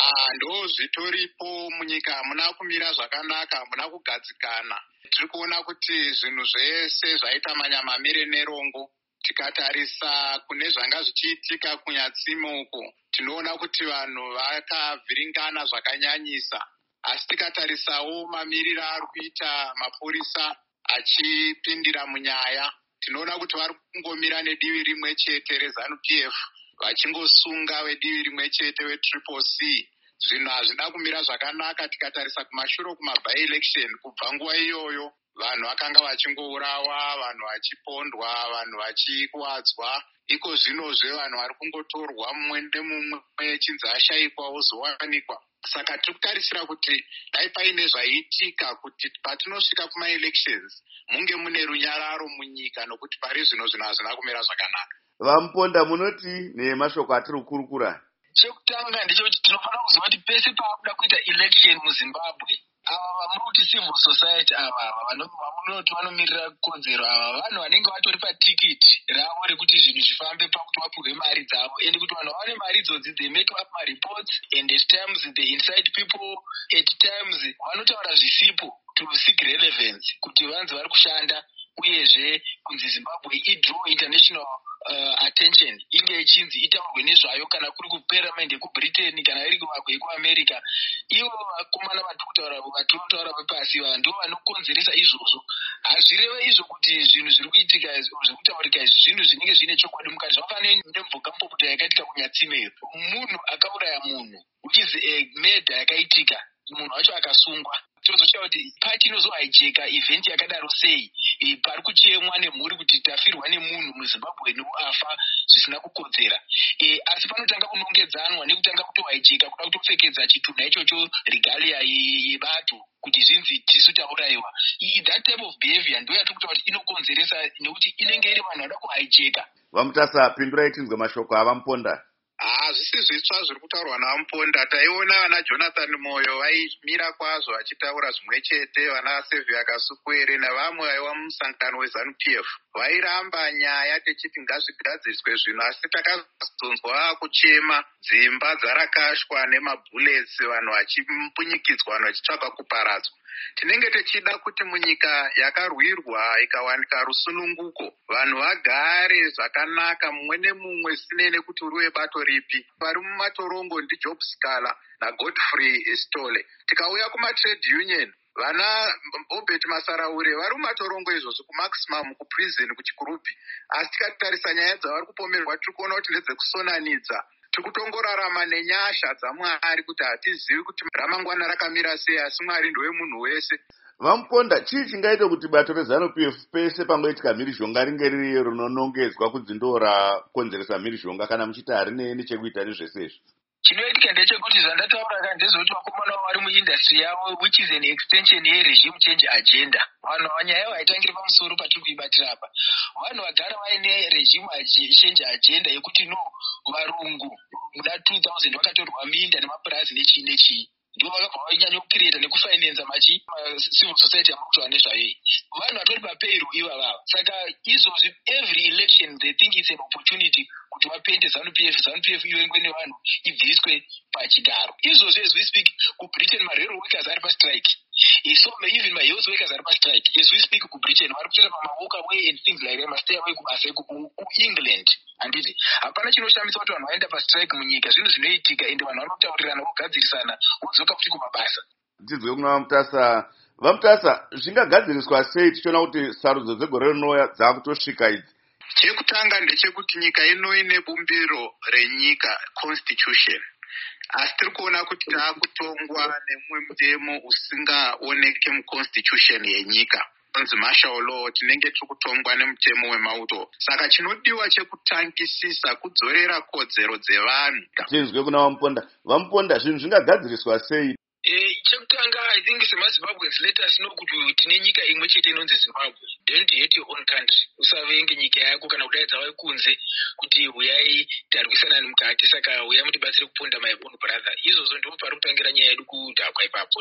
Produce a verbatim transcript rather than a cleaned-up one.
Ah, ndo zvitoripo munyika hamuna kumira zvakanaka, hamuna kugadzikana. Tiri kuona kuti zvinhu zvese zvaita manyamamire nerongo. Tikatarisa kune zvanga zvichiitika kunyatsime uko, tinoona kuti vanhu vakavhiringana zvakanyanyisa. Asi tikatarisawo mamiriro ari kuita mapurisa achipindira munyaya, tinoona kuti vari kungomira nedivi rimwe chete reZANU P F, vachingosunga vedivi rimwe chete weTriple C. Zvinhu hazvina kumira zvakanaka. Tikatarisa kumashure kumabhai election, kubva nguva iyoyo vanhu vakanga vachingourawa, vanhu vachipondwa, vanhu vachikuwadzwa. Iko zvinozve vanhu vari kungotorwa mumwe nemumwe chinzi ashayikwa ozowanikwa. Saka tiri kutarisira kuti dai paine zvaiitika kuti patinosvika kuma-elections munge mune runyararo munyika, nokuti pari zvino zvinhu hazvina kumira zvakanaka. Vamuponda, munoti nemashoko atiri kukurukura? Chekutanga ndechekuti tinofanira kuziva kuti pese paakuda kuita election muZimbabwe, ava vamuri kuti civil society ava vamunoti vanomirira kodzero, ava vanhu vanenge vatori patikiti ravo rekuti zvinhu zvifambe pakuti vapihwe mari dzavo, ende kuti vanhu vane mari idzodzi they make up my reports, and at times they incite people, at times vanotaura zvisipo to seek relevance kuti vanzi vari kushanda, uyezve kunzi Zimbabwe idraw international uh, attention, inge ichinzi itaurwe nezvayo kana kuri kuparliament yekuBritain kana iri kuvakwe yekuAmerica. Ivo vakomana vatiri kutaura vepasi vava ndo vanokonzeresa izvozvo. Hazvireve izvo kuti zvinhu zviri kuitika zviri kutaurika izvi zvinhu zvinenge zvine chokwadi mukati. Zvakafanana nemvhokamupopota yakaitika kunyatsime, munhu akauraya munhu, which is a murder yakaitika, munhu wacho akasungwa. Tozotaura kuti pati inozohijeka event yakadaro sei, e, pari kuchemwa nemhuri kuti tafirwa nemunhu muZimbabwe noafa zvisina kukodzera. E, asi panotanga kunongedzanwa nekutanga kutohijeka kuda kutopfekedza chitunha ichocho regalia yevanhu kuti zvinzi tisu taurayiwa. That type of behavior ndo yatiri kutaura kuti inokonzeresa, nekuti inenge iri vanhu vada kuhijeka. Vamutasa, pindurai tinzwe mashoko avamuponda. Hazvisi zvitsva zviri kutaurwa naMuponda. Taiona vana Jonathan Moyo vaimira kwazvo vachitaura zvimwe chete, vana Sevia Kasukwere navamwe vaiva mumusangano weZANU P F vairamba nyaya techiti ngazvigadziriswe zvinhu, asi takazonzwa kuchema, dzimba dzarakashwa nemabhullets, vanhu vachimpunyikidzwa, vanhu vachitsvaka kuparadzwa. Tinenge tichida kuti munyika yakarwirwa ikawanika rusununguko, vanhu vagare zvakanaka, mumwe nemumwe sinei nekuti uri webato ripi. Vari mumatorongo ndiJob Sikala naGodfrey Stole. Tikauya kumatrade union, vana Bobet Masaraure vari mumatorongo izvozvo, kuMaximum, kuprison, kuchikurupi. Asi tikatarisa nyaya dzavari kupomerwa, tiri kuona kuti ndedzekusonanidza. Tiri kutongorarama nenyasha dzaMwari kuti hatizivi kuti ramangwana rakamira sei, asi Mwari ndiwe munhu wese. Vamuponda, chii chingaita kuti bato reZANU P F pese pangoitika mhirizhonga ringe riri rinonongedzwa kunzi ndo rakonzeresa mhirizhonga, kana muchiti harine nechekuita nezvese izvi? Chinoitika ndechekuti zvandataura ka ndezvekuti vakomana vari muindustry yavo, which is an extension yeregime change agenda. Vanhu vanyaya vaitangira pamusoro patiri kuibatira apa, vanhu vagara vaine regime change agenda yekuti no varungu muna two thousand vakatorwa minda nemapurazi nechii nechii, ndo vakabva vainyanya kucreata nekufinansa machi civil society yamukutova nezvayo. Vanhu vatori papero iva vava. Saka izvozvi every election they think it's an opportunity kuti vapende ZANU P F, ZANU P F iwengwe nevanhu ibviswe pachigaro. Izvozvi as we speak kuBritain ma-railway workers ari pastrike. So even my health workers are pastrike. As we speak kuBritain vari kutoita pamawalk away and things like that, mastay away kubasa kuEngland. Handiti hapana chinoshamisa kuti vanhu vaenda pastrike munyika, zvinhu zvinoitika ende vanhu vanotaurirana vogadzirisana vodzoka futi kumabasa. Tinzwe kuna Vamutasa. Vamutasa, zvingagadziriswa sei tichiona kuti sarudzo dzegore rinouya dzakutosvika idzi? Chekutanga ndechekuti nyika ino ine bumbiro renyika, constitution. Asi tiri kuona kuti taakutongwa nemumwe mutemo usingaoneke muconstitution yenyika, unzi martial law. Tinenge tiri kutongwa nemutemo wemauto. Saka chinodiwa chekutangisisa kudzorera kodzero dzevanhu. Tinzwe kuna Vamuponda. Vamuponda, zvinhu zvingagadziriswa sei? Eh, chekutanga I think semaZimbabweans let us know kuti tine nyika imwe chete inonzi Zimbabwe. Don't hate your own country. Usavenge nyika yako kana kudaidza vai kunze kuti uyai tarwisana mukati, saka uyai mutibatsire kuponda my own brother. Izvozvo ndipo pari kutangira nyaya yedu kudhakwa ipapo.